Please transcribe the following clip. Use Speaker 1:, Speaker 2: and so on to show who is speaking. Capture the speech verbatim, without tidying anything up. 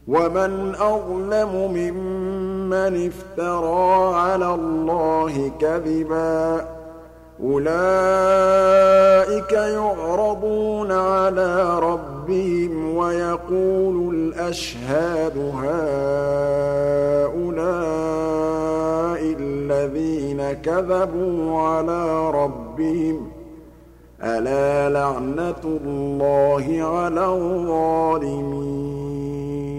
Speaker 1: وَمَنْ أَظْلَمُ مِمَّنِ افْتَرَىٰ عَلَى اللَّهِ كَذِبًا ۚ أُولَٰئِكَ يُعْرَضُونَ عَلَىٰ رَبِّهِمْ وَيَقُولُ الْأَشْهَادُ هَٰؤُلَاءِ الَّذِينَ كَذَبُوا عَلَىٰ رَبِّهِمْ ۚ أَلَا لَعْنَةُ اللَّهِ عَلَى الظَّالِمِينَ